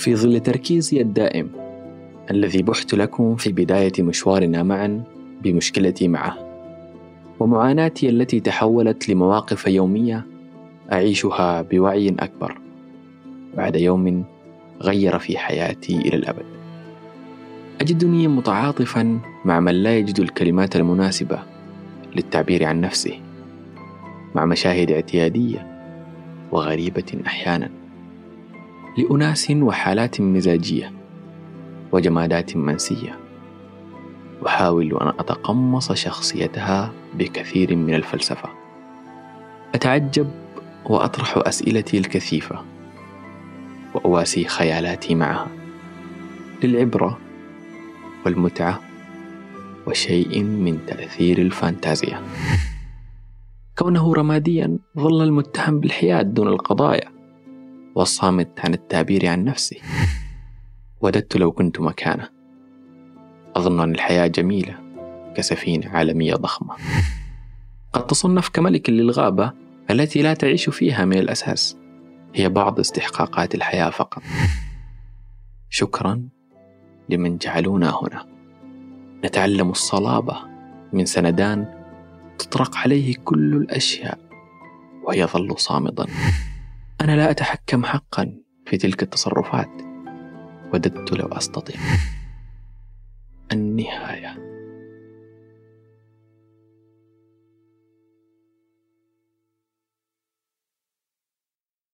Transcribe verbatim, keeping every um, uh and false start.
في ظل تركيزي الدائم الذي بحت لكم في بداية مشوارنا معا بمشكلتي معه، ومعاناتي التي تحولت لمواقف يومية أعيشها بوعي أكبر بعد يوم غير في حياتي إلى الأبد. أجدني متعاطفا مع من لا يجد الكلمات المناسبة للتعبير عن نفسه، مع مشاهد اعتيادية وغريبة أحيانا لأناس وحالات مزاجية وجمادات منسية، أحاول أن أتقمص شخصيتها بكثير من الفلسفة. أتعجب وأطرح أسئلتي الكثيفة وأواسي خيالاتي معها للعبرة والمتعة وشيء من تأثير الفانتازيا. كونه رماديا ظل المتهم بالحياد دون القضايا والصامت عن التعبير عن نفسه. وددت لو كنت مكانه. أظن أن الحياة جميلة كسفينة عالمية ضخمة قد تصنف كملك للغابة التي لا تعيش فيها من الأساس، هي بعض استحقاقات الحياة فقط. شكرا لمن جعلونا هنا نتعلم الصلابة من سندان تطرق عليه كل الأشياء ويظل صامدا. أنا لا أتحكم حقا في تلك التصرفات. وددت لو أستطيع. النهاية.